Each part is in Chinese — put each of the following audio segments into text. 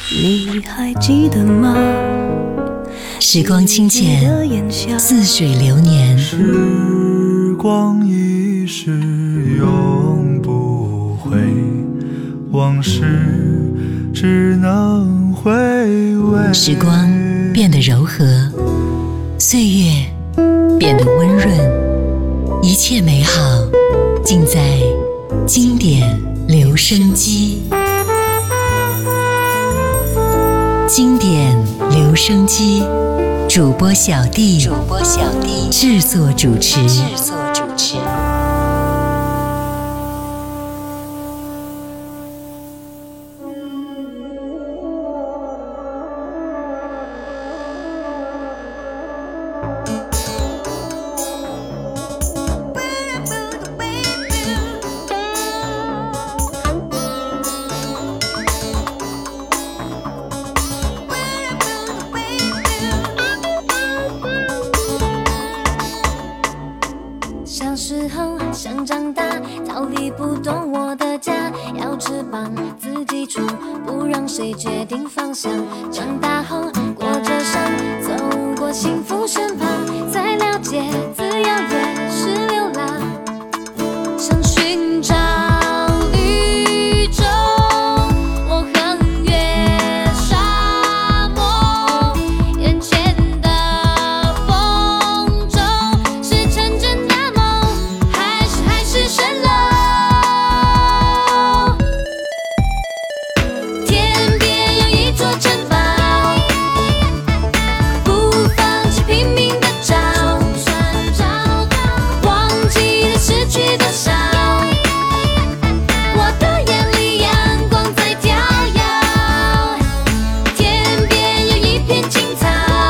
你还记得吗？ 时光清浅，似水流年。 时光一逝永不回，往事只能回味。 时光变得柔和，岁月变得温润，一切美好尽在经典留声机。经典留声机，主播小弟制作主持。 想长大，逃离不动我的家，要翅膀自己冲，不让谁决定方向。长大后过着伤，走过幸福身旁，才了解自由也是流浪。想寻找绿洲，我横越沙漠，眼前的风中是成真的梦，还是蜃楼。天边有一座城堡，不放弃拼命的找，忘记了失去多少。我的眼里阳光在跳跃，天边有一片青草，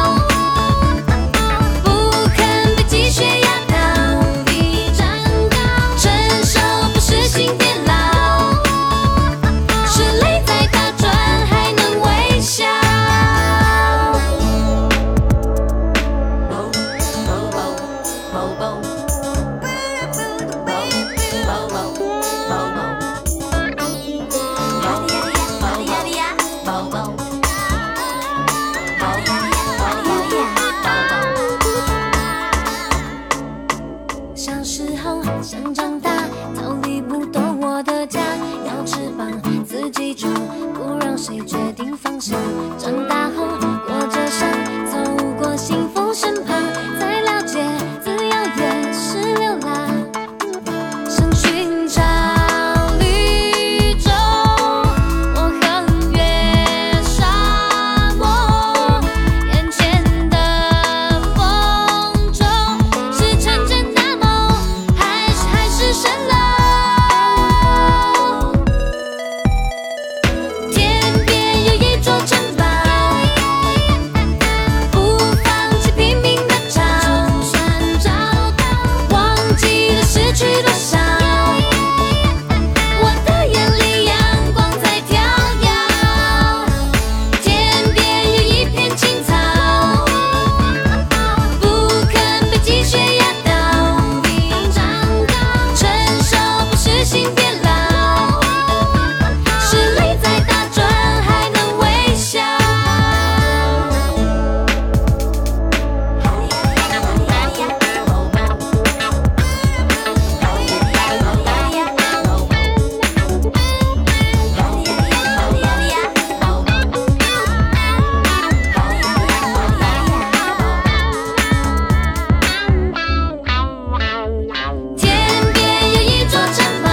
不肯被积雪压倒，比长高。成熟不是心变老，是泪在打转还能微笑。小时候想长大，逃离不动我的家，要翅膀自己冲，不让谁决定方向。长大后过着伤，走过幸福身旁，才了解自由也是流浪。想寻找绿洲，我横越沙漠，眼前的风中是成真的梦，还是蜃楼。天边有一座城堡，不放弃拼命的找，忘记了失去多少。我的眼里阳光在跳跃，天边有一片青草，不肯被积雪压倒，比长高。成熟不是心变老，是泪在打转还能微笑。天边有一座城堡，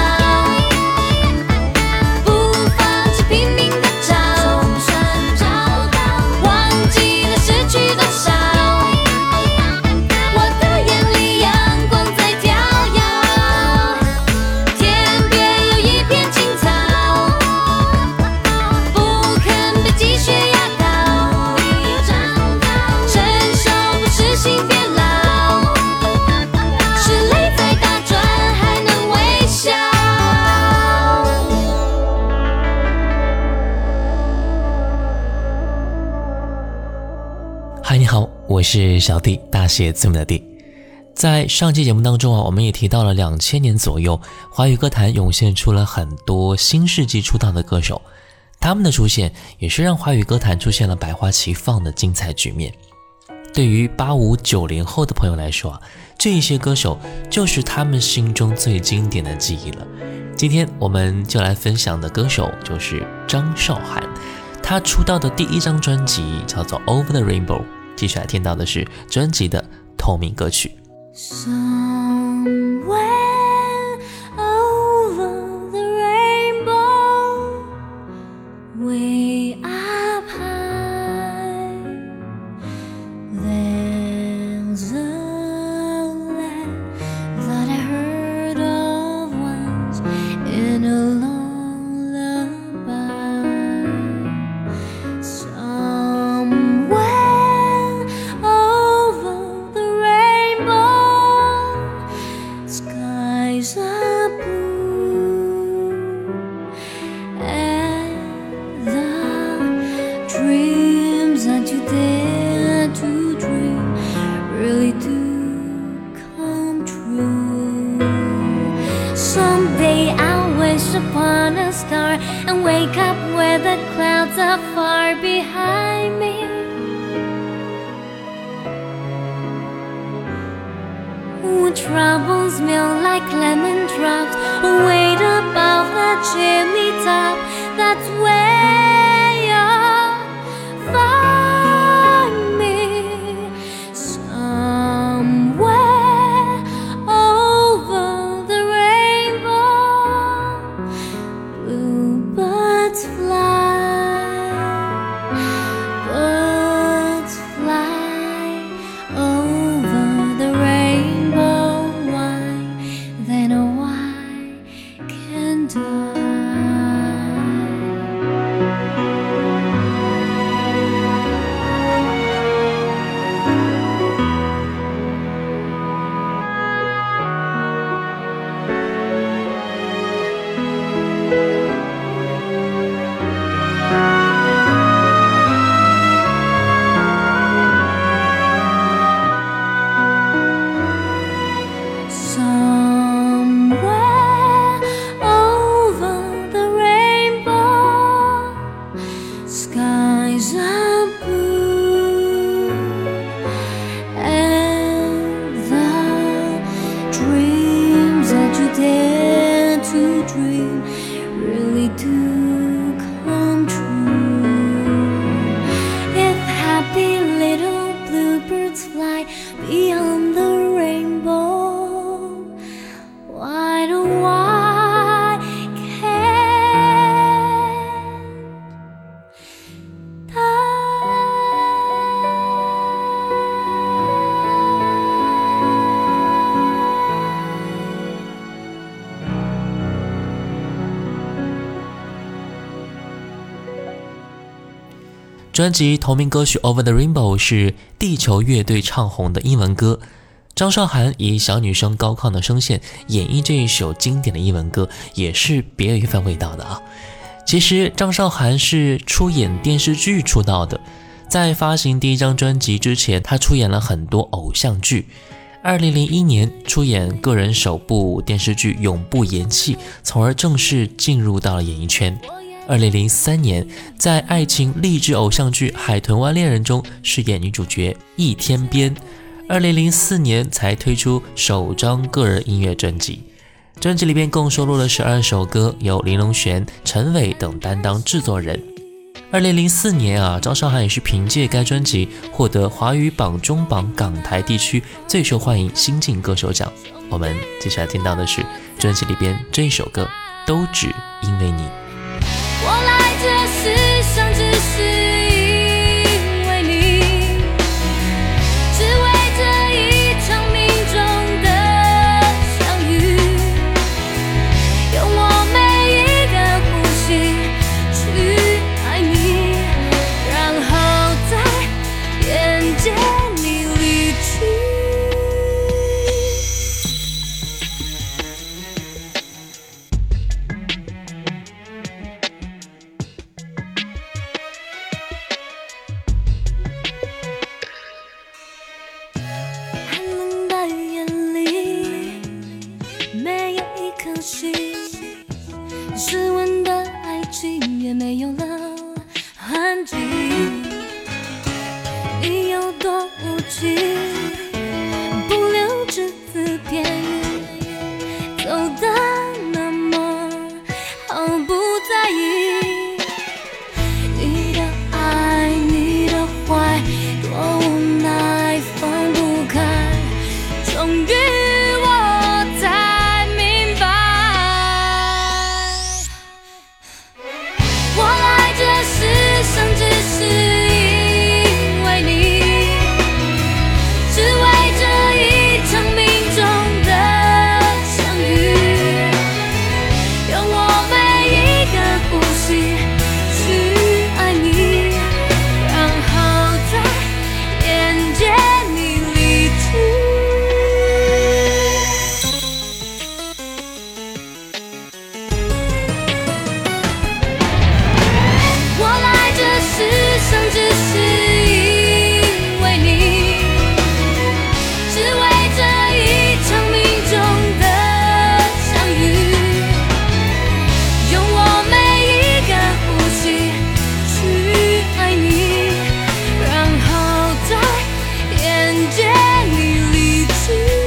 不放弃拼命的找，忘记了失去多少。我的眼里阳光在跳跃，天边有一片青草，不肯被积雪压倒，比长高。成熟不是心变老，是泪在打转还能微笑。 嗨，你好，我是小弟，大写字母的弟。在上期节目当中我们也提到了2000年左右，华语歌坛涌现出了很多新世纪出道的歌手。 他们的出现也是让华语歌坛出现了百花齐放的精彩局面。对于85、90后的朋友来说啊，这一些歌手就是他们心中最经典的记忆了。今天我们就来分享的歌手就是张韶涵，他出道的第一张专辑叫做 Over the Rainbow， 接下来听到的是专辑的同名歌曲。 Somewhere over the rainbow, way up high, there's a land that I heard of once in a lullaby. Somewhere over the rainbow, skies are blue, and the dreams that you dare to dream really do come true. Someday I'll wish upon a star and wake up where the clouds are far behind me. When troubles melt like lemon drops, wait above the chimney top. That's where you'll find me. Somewhere over the rainbow, bluebirds fly, birds fly over the rainbow. Why then why can't I? Somewhere over the rainbow, skies are blue, and the dreams that you dare to dream really do come true. If happy little bluebirds fly beyond the rainbow, why do I can't I? 专辑同名歌曲 Over the Rainbow 是地球乐队唱红的英文歌，张韶涵以小女生高亢的声线演绎这一首经典的英文歌，也是别有一番味道的啊。其实张韶涵是出演电视剧出道的，在发行第一张专辑之前，她出演了很多偶像剧。2001年出演个人首部电视剧《永不言弃》，从而正式进入到了演艺圈。2003年，在爱情励志偶像剧《海豚湾恋人》中饰演女主角易天边。2004年才推出首张个人音乐专辑，专辑里边共收录了12首歌，由林隆璇、陈伟等担当制作人。2004年张韶涵也是凭借该专辑获得华语榜中榜港台地区最受欢迎新晋歌手奖。我们接下来听到的是专辑里边这一首歌，都只因为你。 我来这世上只是因为你，只为这一场命中的相遇，用我每一个呼吸去爱你，然后在眼见你离去。 去，不留只字片语，走得那么毫不在意。你的爱，你的坏，多无奈，放不开，终于我才明白，我来这世上只是因为你，只为这一场命中的相遇，用我每一个呼吸去爱你，然后在眼界你离去。我来这世上只是因为你，只为这一场命中的相遇，用我每一个呼吸去爱你，然后在眼界你离去。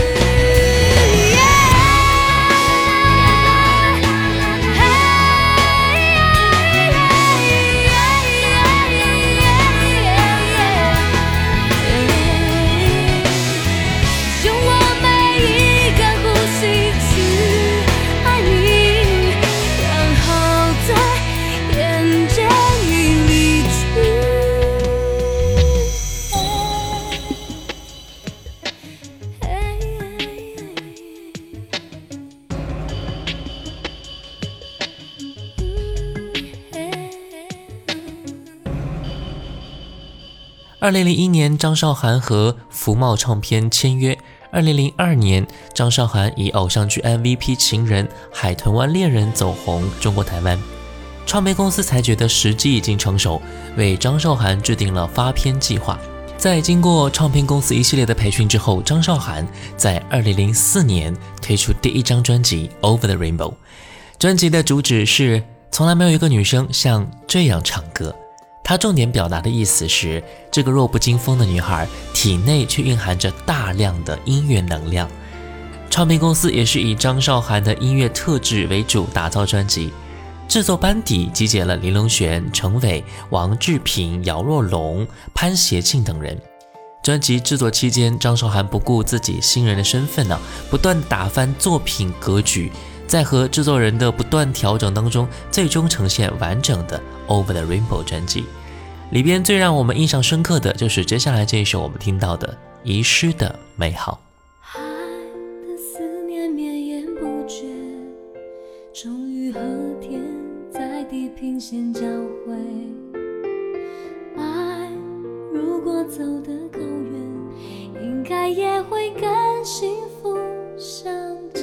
用我每一个呼吸去爱你，然后在眼界你离 2001年，张韶涵和福茂唱片签约。2002年，张韶涵以偶像剧 MVP 情人、海豚湾恋人走红中国台湾。唱片公司才觉得时机已经成熟，为张韶涵制定了发片计划。在经过唱片公司一系列的培训之后，张韶涵在2004年推出第一张专辑《Over the Rainbow》。专辑的主旨是从来没有一个女生像这样唱歌。她重点表达的意思是，这个弱不禁风的女孩体内却蕴含着大量的音乐能量。唱片公司也是以张韶涵的音乐特质为主打造专辑，制作班底集结了林隆璇、程伟、王志平、姚若龙、潘协庆等人。专辑制作期间，张韶涵不顾自己新人的身份不断打翻作品格局，在和制作人的不断调整当中，最终呈现完整的 Over the Rainbow 专辑。里边最让我们印象深刻的就是接下来这一首我们听到的《遗失的美好》。 爱的思念绵延不绝，终于和天在地平线交汇。爱如果走得够远，应该也会跟幸福相见。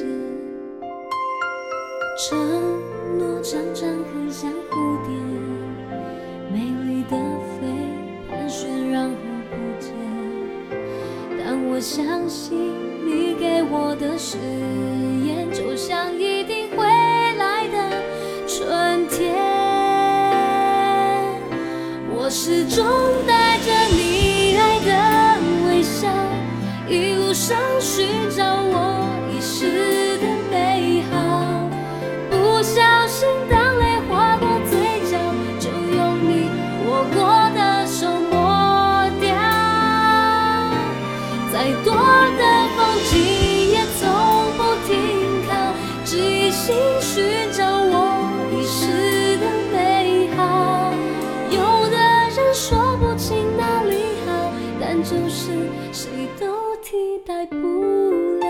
承诺常常很像蝴蝶，美丽的飞，盘旋然后不见。但我相信你给我的誓言，就像一定会来的春天。我始终带着你爱的微笑，一路上寻找我遗失的美好。不小心当泪划过嘴角，就用你握过的手抹掉。再多的风景也从不停靠，只一心寻找我遗失的美好。有的人说不清哪里好，但就是谁都替代不了。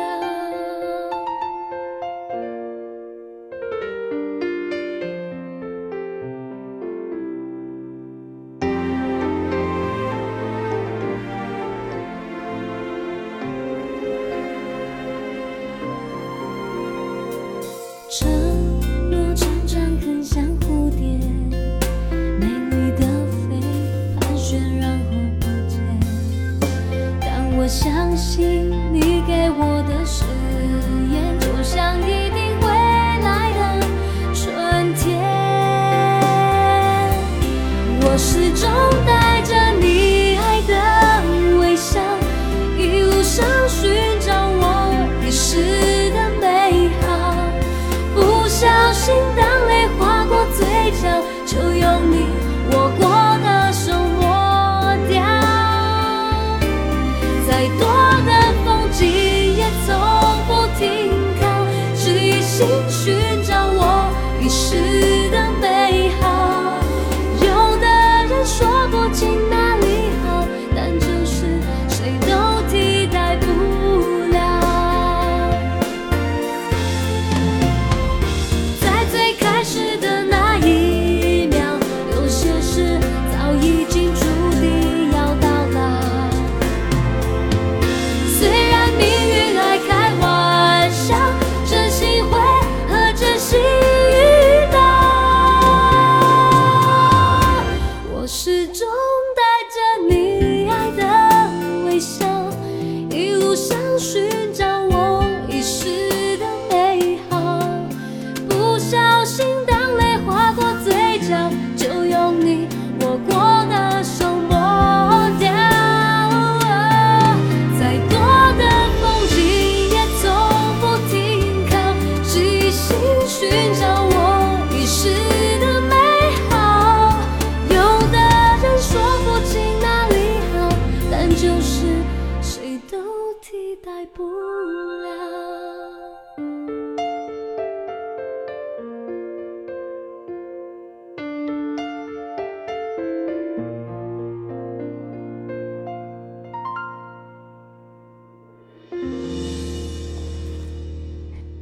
承诺常常很像蝴蝶，美丽的飞，盘旋然后不见。但我相信你给我的誓言，就像一定会来的春天。我始终带着你爱的微笑，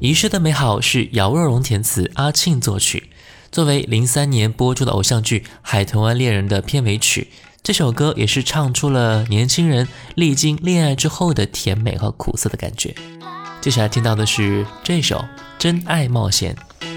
遗失的美好是姚若龙填词，阿庆作曲。作为03年播出的偶像剧《海豚湾恋人》的片尾曲，这首歌也是唱出了年轻人历经恋爱之后的甜美和苦涩的感觉。接下来听到的是这首《真爱冒险》。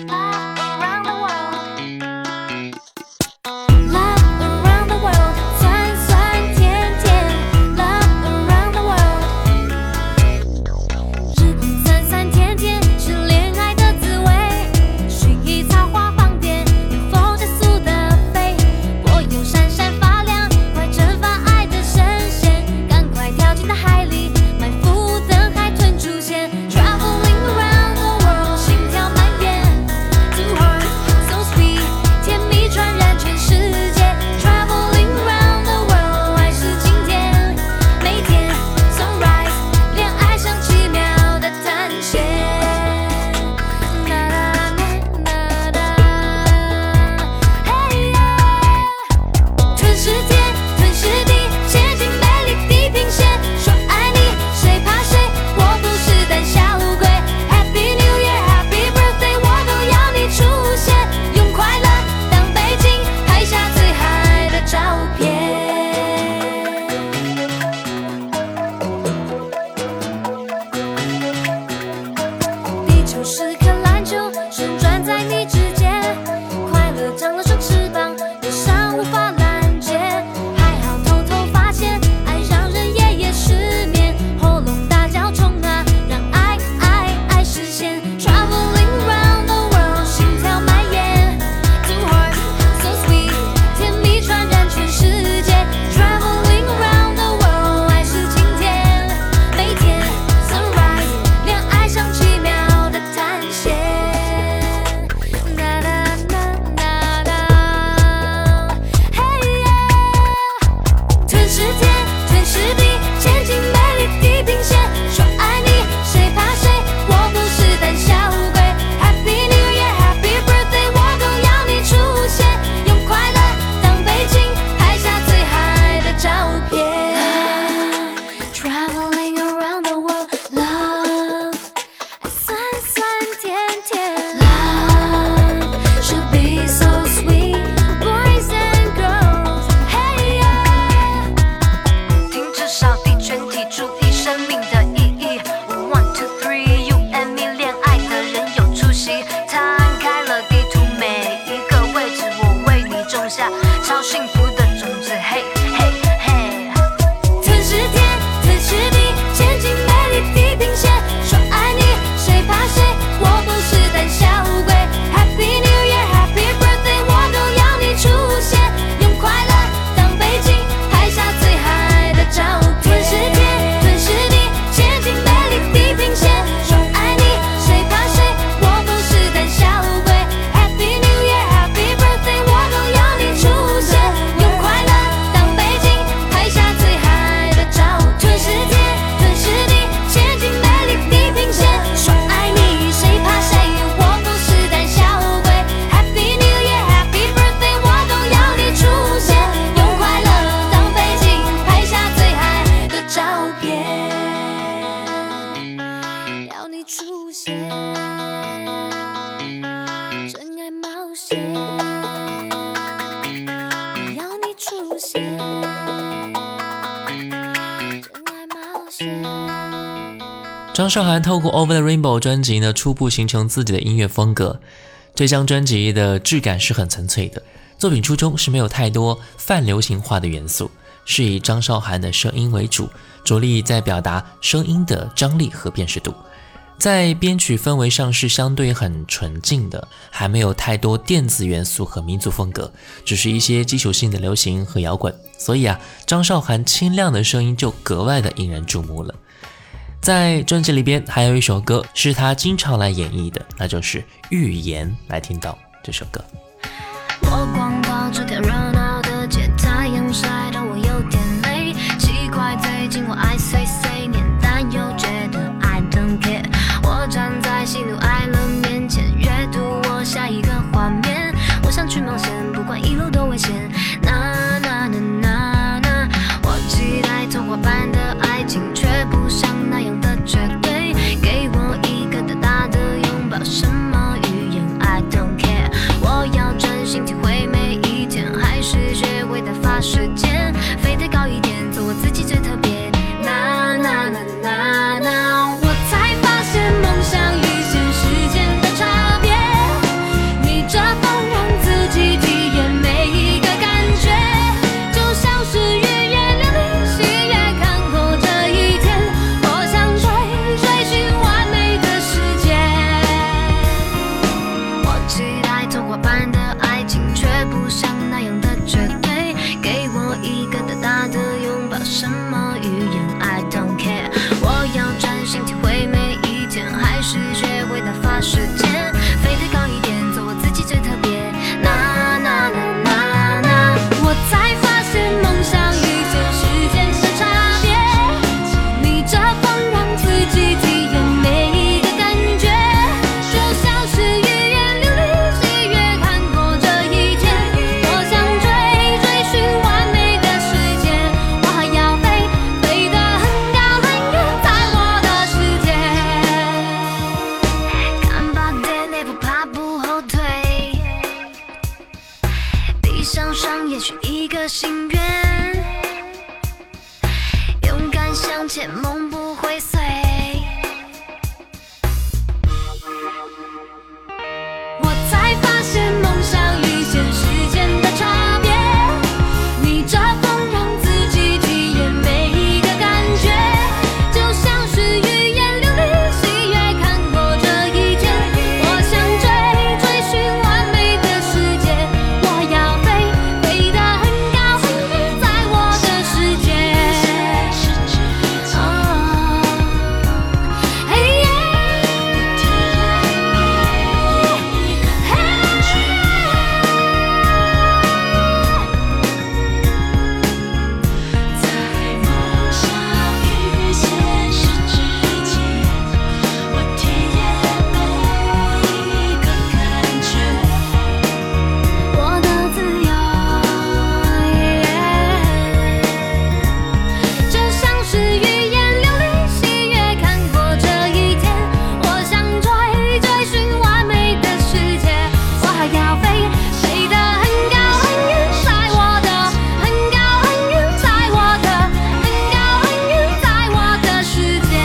张韶涵透过 Over the Rainbow 专辑呢，初步形成自己的音乐风格。这张专辑的质感是很纯粹的，作品初衷是没有太多泛流行化的元素，是以张韶涵的声音为主，着力在表达声音的张力和辨识度。在编曲氛围上是相对很纯净的，还没有太多电子元素和民族风格，只是一些基础性的流行和摇滚。所以张韶涵清亮的声音就格外的引人注目了。在专辑里边还有一首歌是他经常来演绎的，那就是《预言》。来听到这首歌。 我光跑这条热闹的街，太阳晒得我有点累，奇怪最近我爱碎碎念，但又觉得 I don't care。 我站在喜怒哀乐面前，阅读我下一个画面，我想去冒险，不管一路多危险。那那那那那，我期待童话般的爱情，却不像那样的绝对，给我一个大大的时间，飞得高一点，做我自己最特别。那那那那那，我才发现梦想与现实间的差别。逆着风让自己体验每一个感觉，就像是语言流离喜悦，看过这一天，我想追寻完美的世界。我期待童话般的爱情，却不像那样的绝对。给我一个大大的拥抱，什么语言 I don't care。我要专心体会每一天，还是学会打发时间，飞得高一点，做我自己最特别。那那那那那，我才发现梦想与现实间的差别。逆着风让自己体验每一个感觉，就像是语言流离喜悦，看过这一天，我想追寻完美的世界。我还要飞得很高很远，在我的世界。看吧，爹，那不怕不后退，闭上双眼许一个心愿，勇敢向前，梦不会碎。我才发现梦想与现实间的差别，逆着风让自己体验每一个感觉，就像是语言流离喜悦，看过这一天，我想追寻完美的世界。我要飞得很高很远，在我的世界。嘿耶，在梦想与现实之间，我体验每一个感觉，我的自由，就像是语言流离喜悦，看过这一天，我想追寻完美的世界。我还要飞得很高很远，在我的很高很远，在我的很高很远，在我的世界。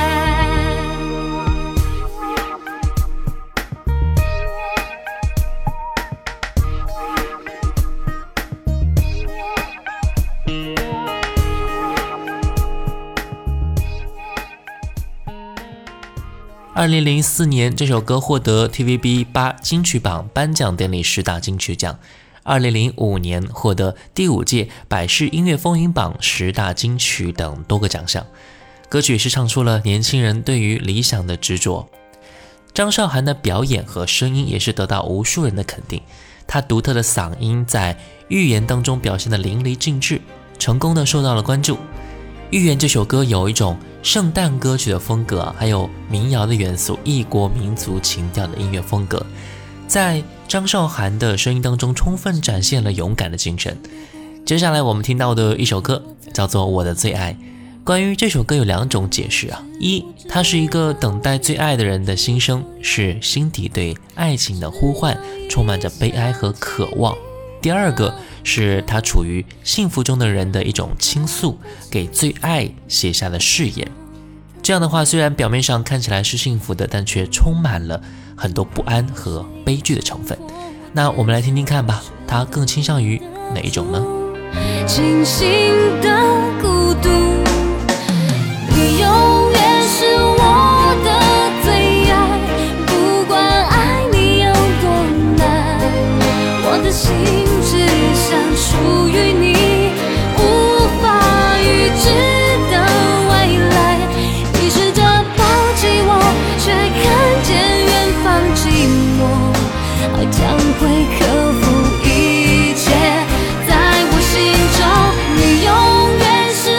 2004年，这首歌获得 TVB8 金曲榜颁奖典礼10大金曲奖。2005年获得第5届百事音乐风云榜10大金曲等多个奖项。歌曲是唱出了年轻人对于理想的执着。张韶涵的表演和声音也是得到无数人的肯定，她独特的嗓音在预言当中表现得淋漓尽致，成功的受到了关注。预言这首歌有一种圣诞歌曲的风格，还有民谣的元素，异国民族情调的音乐风格，在张韶涵的声音当中充分展现了勇敢的精神。接下来我们听到的一首歌叫做《我的最爱》。关于这首歌有2种解释啊，一，它是一个等待最爱的人的心声，是心底对爱情的呼唤，充满着悲哀和渴望。第二个是他处于幸福中的人的一种倾诉，给最爱写下的誓言。这样的话虽然表面上看起来是幸福的，但却充满了很多不安和悲剧的成分。那我们来听听看吧，他更倾向于哪一种呢？ 清醒的孤独，你永远是我的最爱，不管爱你有多难，我的心只想属于你，无法预知的未来，你试着抱起我，却看见远方寂寞，爱将会克服一切，在我心中你永远是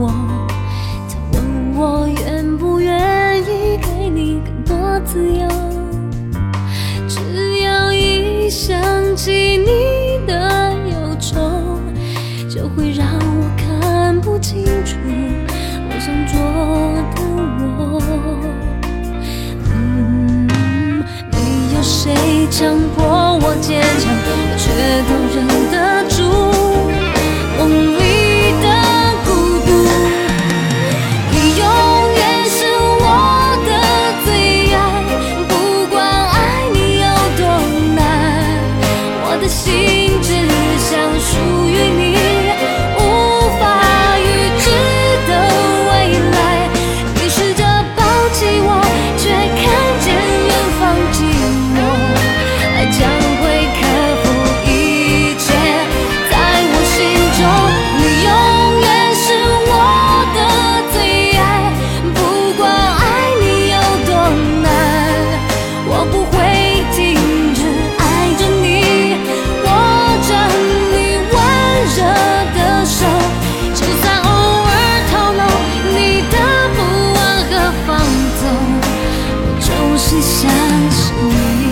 我，他问我愿不愿意给你更多自由，只要一想起你的忧愁，就会让我看不清楚我想做的我。没有谁强迫我坚强，我却都忍得住梦里的孤独。你永远是我的最爱，不管爱你有多难，我的心只想属于你，无法预知的未来。你试着抱起我，却看见远方寂寞，爱将会克服一切，在我心中你永远是我的最爱，不管爱你有多难，我不会停止爱着你，握着你温热的手，就算偶尔透露你的不安和放纵，我就是相信你。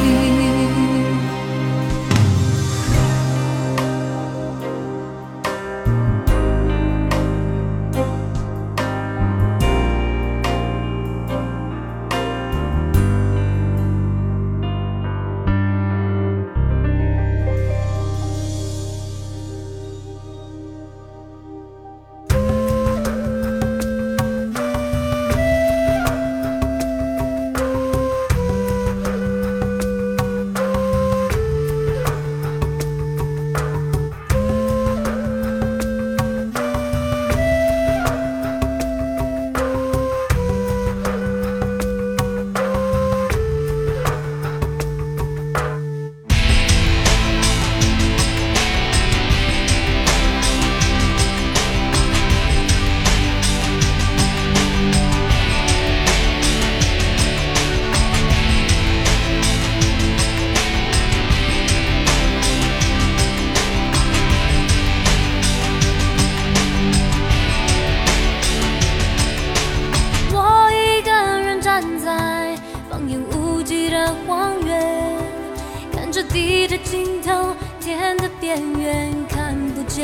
我一个人站在放眼无际的荒原，看着地的尽头，天的边缘看不见。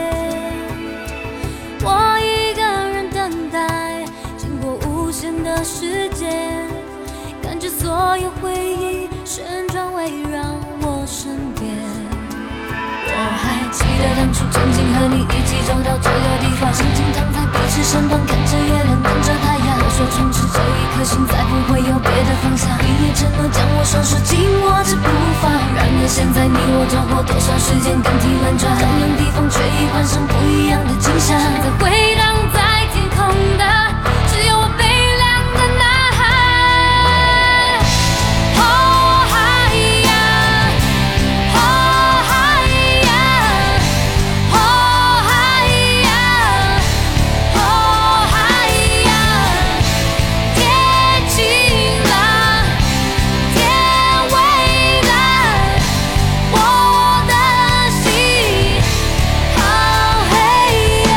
我一个人等待，经过无限的时间，感觉所有回忆旋转围绕我身边。我还记得当初曾经和你一起走到这个地方，静静躺在彼此身旁，看着月亮，等着太阳。我说从此这一颗心再不会有别的方向，你也承诺将我双手紧握着不放。然而现在你我走过多少时间，更替轮转，同样地方却已换上不一样的景象。现在回荡在天空的，只有我悲凉的呐喊。哦海呀，哦海呀，哦海呀，哦海呀，天晴了，天蔚蓝，我的心好黑呀。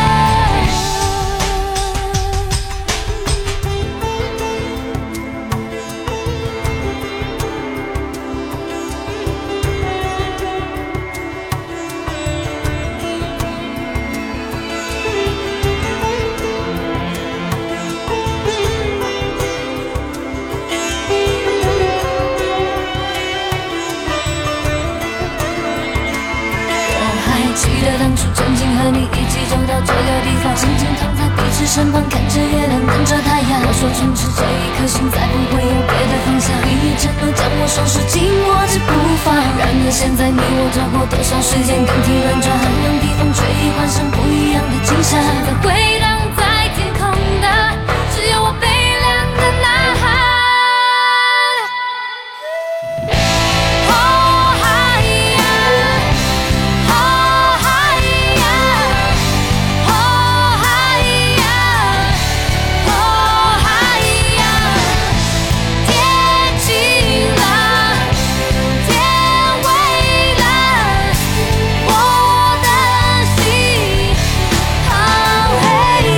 我还记得当初曾经和你一起走到这个地方，静静躺在彼此身旁，看着月亮，等着太阳。我说从此这一颗心再不会有别的方向，你也承诺将我双手紧握着不放。然而现在你我走过多少时间，更替轮转，同样地方却已换上不一样的景象。现在回荡在天空的，只有我悲凉的呐喊。哦海呀，哦海呀，哦海呀，哦海呀，天晴了，天蔚蓝，我的心好黑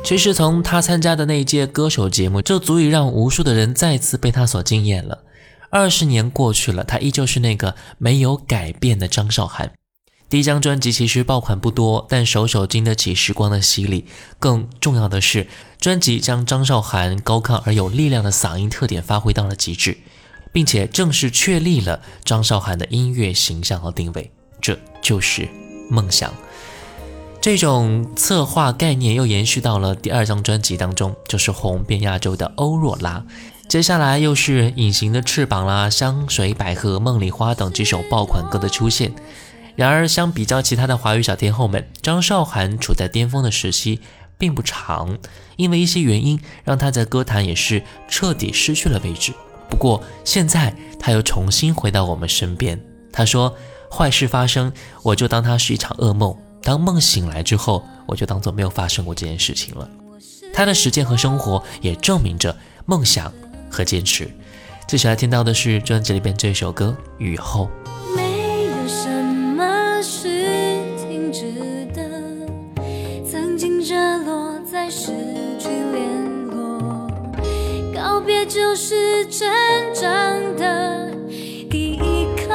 其实从他参加的那一届歌手节目，就足以让无数的人再次被他所惊艳了。20年过去了，他依旧是那个没有改变的张韶涵。第一张专辑其实爆款不多，但首首经得起时光的洗礼。更重要的是，专辑将张韶涵高亢而有力量的嗓音特点发挥到了极致，并且正式确立了张韶涵的音乐形象和定位，这就是梦想。这种策划概念又延续到了第2张专辑当中，就是红遍亚洲的欧若拉。接下来又是隐形的翅膀啦、香水百合、梦里花等几首爆款歌的出现。然而相比较其他的华语小天后们，张韶涵处在巅峰的时期并不长，因为一些原因让她在歌坛也是彻底失去了位置。不过现在她又重新回到我们身边。她说，坏事发生，我就当它是一场噩梦，当梦醒来之后，我就当作没有发生过这件事情了。她的实践和生活也证明着梦想和坚持。接下来听到的是专辑里边这首歌《雨后》。 没有什么是停止的，曾经热络再失去联络，告别就是成长的第一课。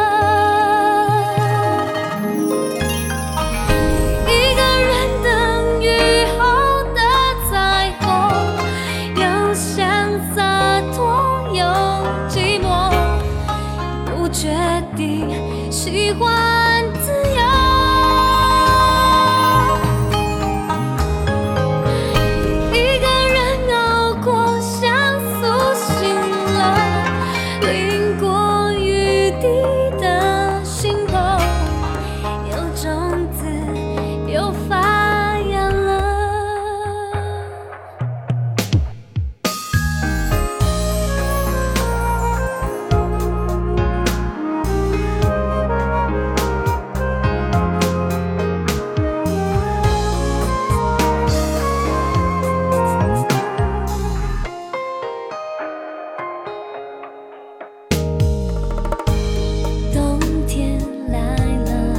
一个人等雨后的彩虹，又想洒脱又寂寞，不决定喜欢自由。一个人熬过像苏醒了，淋过雨滴的心头，有种子又发芽了。冬天来了，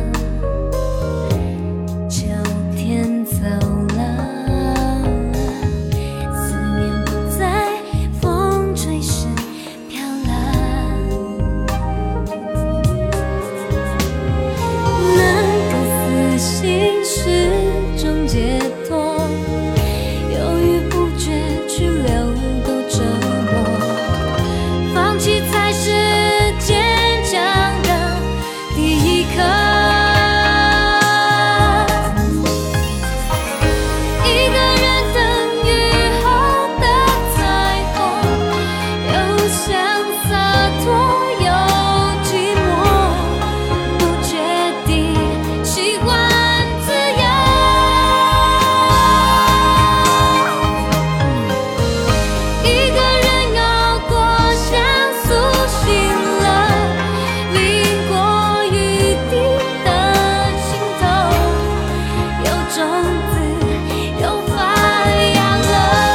秋天走了，思念不在风吹时飘了。那个死心是种解脱，犹豫不决去留都折磨，放弃才是坚强的第一课。一个人等雨后的彩虹，又想洒脱又寂寞，不决定喜欢自由。一个人熬过像苏醒了，淋过雨滴的心头，有种子又发芽了。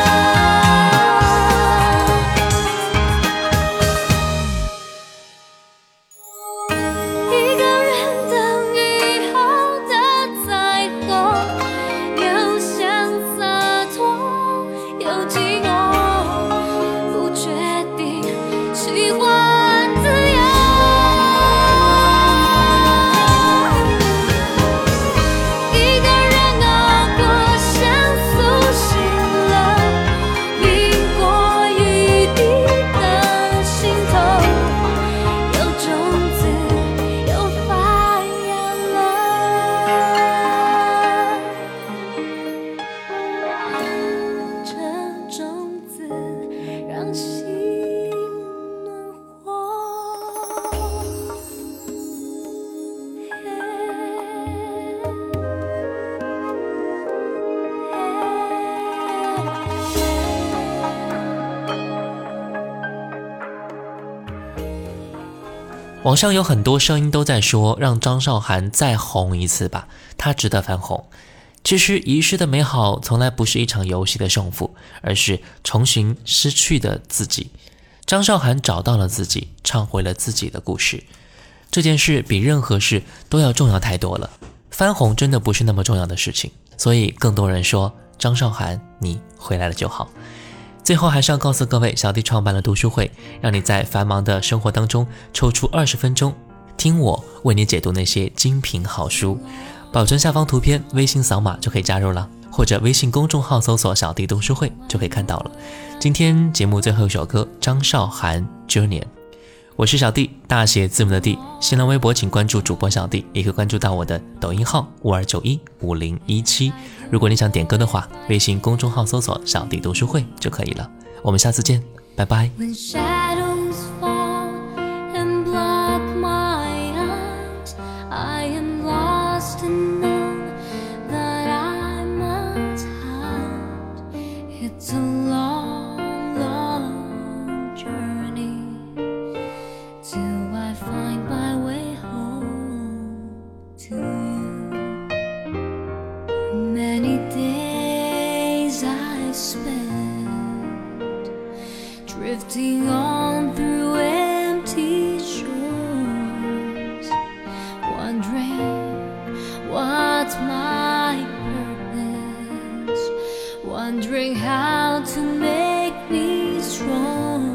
一个人等雨后的彩虹，又想洒脱又寂寞，不决定喜欢自由。一个人熬过像苏醒了，淋过雨滴的心头，有种子又发芽了。这种子让心暖和。 网上有很多声音都在说，让张韶涵再红一次吧，她值得翻红。其实遗失的美好从来不是一场游戏的胜负，而是重寻失去的自己。张韶涵找到了自己，唱回了自己的故事。这件事比任何事都要重要太多了，翻红真的不是那么重要的事情。所以更多人说， 张韶涵，你回来了就好。最后还是要告诉各位，小弟创办了读书会，让你在繁忙的生活当中抽出20分钟，听我为你解读那些精品好书。保存下方图片，微信扫码就可以加入了，或者微信公众号搜索小弟读书会就可以看到了。今天节目最后一首歌，张韶涵 Journey。 我是小弟，大写字母的弟。新浪微博请关注主播小弟，也可以关注到我的抖音号52915017。如果你想点歌的话，微信公众号搜索小弟读书会就可以了。我们下次见，拜拜。 When shadows fall and block my eyes, I am lost and know that I must hide. It's a long, long journey till I find my way home to you. Many days I spent drifting on through empty shores, wondering what's my purpose, wondering how to make me strong.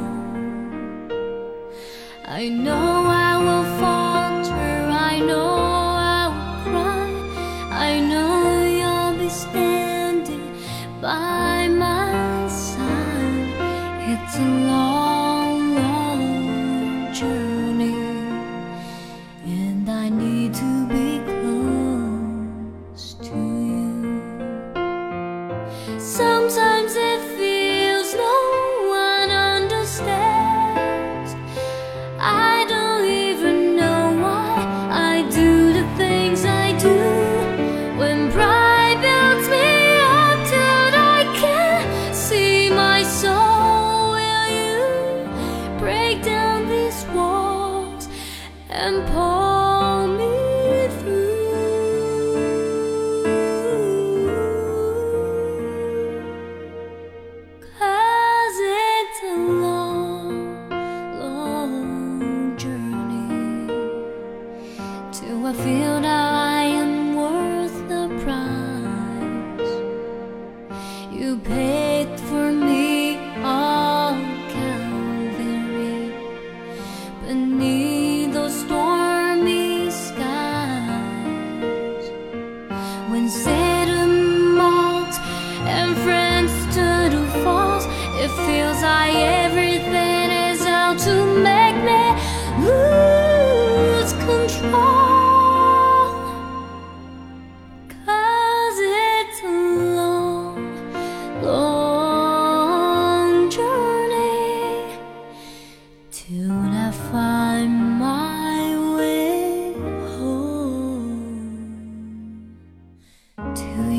I know I will falter, I know I will cry, I know you'll be standing by my side. It's a long, long journey, and I need to be close to you. Sometimes it feels no one understands. I don't even know why I do the things I do. When pride builds me up till I can't see my soul, will you break down these walls and pull me through? 'Cause it's a long, long journey till I feel that I am worth the price you paid for me on Calvary. Beneath those stormy skies, when Satan mocks and friends stood to false, it feels like everything is out to make me lose control. 'Cause it's a long, long journey till I find my way home to